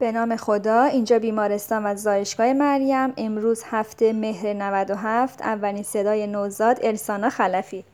به نام خدا. اینجا بیمارستان و زایشگاه مریم. امروز 7 مهر 97. اولین صدای نوزاد السانا خلفی.